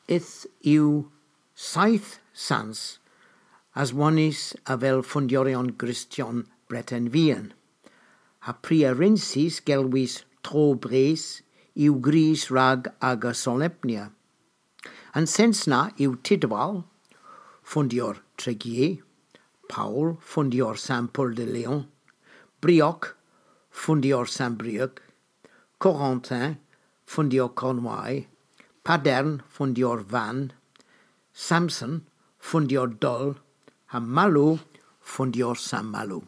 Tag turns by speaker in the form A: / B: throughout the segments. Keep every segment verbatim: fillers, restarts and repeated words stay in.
A: Ith yw saith sans as onis a fel fundiorion Christian Breton Vian. Ha pria rinsis gelwis tro bres yw gris rag aga solemnia. An sensna yw Tidwal, fundior Tregier, Paul, fundior Saint Paul de Léon, Brioc, fundior Saint Brieuc, Corentin, fundior Cornouailles, Padern, fundior Van, Samson, fundior Dol, a Malw, fundior Saint Malw.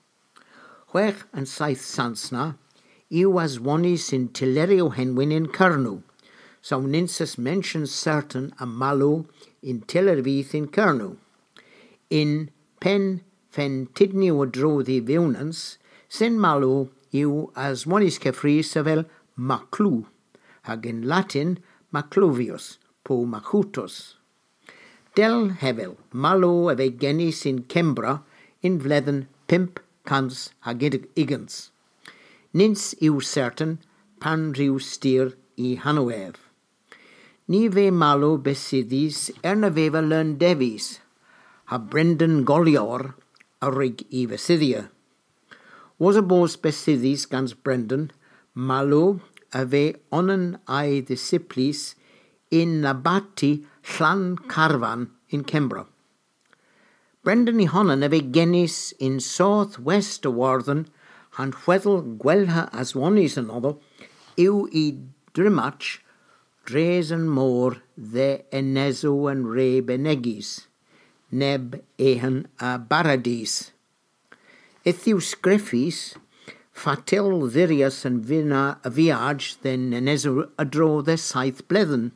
A: Chwech and saith sansna, yw as onis in Tilerio Henwyn in Cernw, so ninsus mentions certain a Malw in Tilervith in Cernw. In pen fen tidniw o drodd I fewnans, sen Malw yw as onis cefris a fel Maclw, hag in Latin Macluvius, po Machutus. Del hefel, Malw a fe genis in Cembra in vledden pimp cans hag igans. Nins yw certain pan rhyw styr I Hanwef. Ni fe Malw besyddis erna fe fe lern devis, ha Brendan Golior a rig I fesyddia. Was a bos besyddis gans Brendan, Malw a fe onan ai disciplis in nabati llan carfan in Cembra. Brendan I honan a fe genis in south-west o Warden, han chweddel gwelha as onis another, yw I drimach dres and more the enezo and re benegis, neb ehan a baradis. Ithiw sgreffis, fatel ddirias and vina a viage then enezo adro the saith bledden.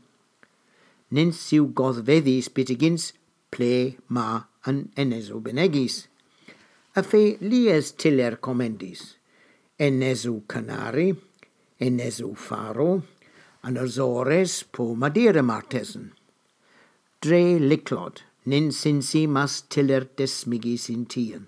A: Nins yw goddfeddis bitigins ple ma and enezo benegis. A fe lies tiller commendis, enezo canari, enezo faro, and Azores po Madeira martesen. Dre liclod, nin sinsi mas tiller desmigis in tien.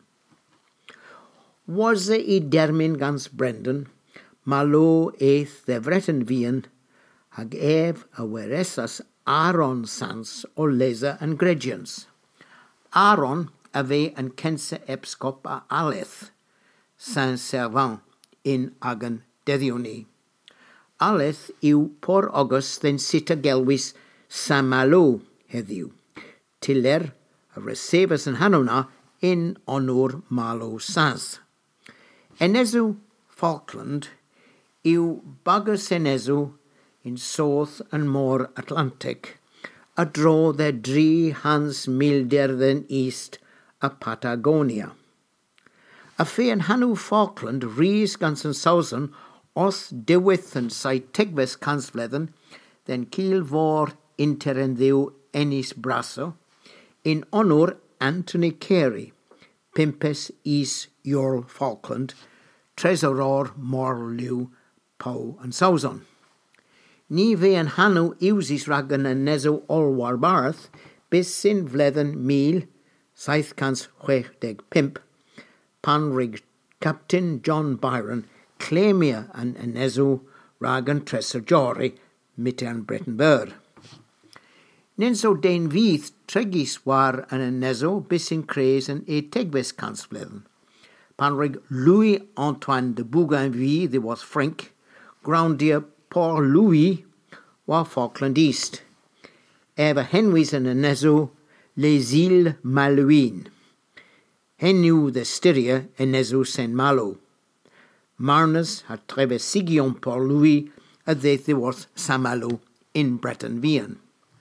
A: Was I dermin gans Brendan, malo eith the vretten vien, hag ev a weresas Aaron sans o leza and gredians. Aaron a ve an kense epscop a Aleth, Saint-Servant in agan deddioni. Aleth yw por August then sita gelwis Saint Malo heddiw, tiller a recebas an hanona in honor Malo Sans. Enezu Falkland yw bagus enezu in South and more Atlantic, a dro the dri hans milder than east a Patagonia. A fe an hanu Falkland ries gans an sausen os dewith and sait tegves kansvledden, then kiel vor inter en ddiw Ennis Brasso, in honor Anthony Carey, pimpes is Earl Falkland, tresoror morliw Pow and Sauson. Ni fe an hanu iwsis ragan an neso olwar barth, bis sin vledden mil, saith cans chwech deg pimp, pan rig Captain John Byron Clemia an enesu ragan tresor jori mit an Breton Bur. Ninso dein vith tregis war an enesu bis in cres an e tegves kansvledden. Pan rig Louis Antoine de Bougainville de was Frank, groundia Paul Louis war Falkland East. Eva Henwys an enesu les îles Malouines. Henu the styria enesu Saint Malo. Marnes had treves sigion por Louis a ddeith was Saint Malo in Breton Vian.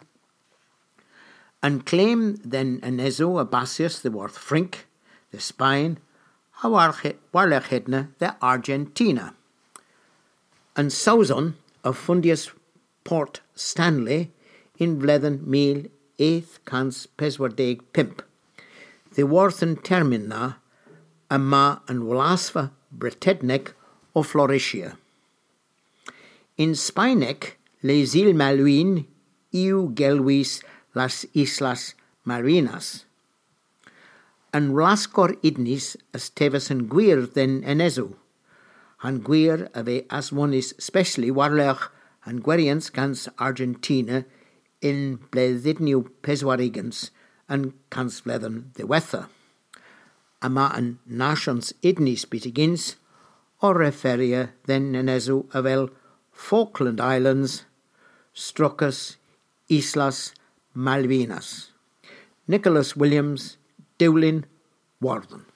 A: And claim then enesu Abasius the worth Frink, the Spain, a warlech hedna the Argentina. And Sauzon of Fundius Port Stanley in vledden mil eighth cans peswardeg pimp. The worth and termina a ma and Walasva Bretednek o Floricia. In Spainek, les îles Malouines iu gelwis las Islas Marinas. And Rascor idnis as teves an gwir den enesu. Han gwir ave as one is specially warlech and gwerians gans Argentina in bleddidniw peswarigans yn cansfledden ddiwetha. Yma yn nations idnis bitigins o referia then nenesu a fel Falkland Islands, Strucus, Islas Malvinas. Nicholas Williams, Dewlin, Warden.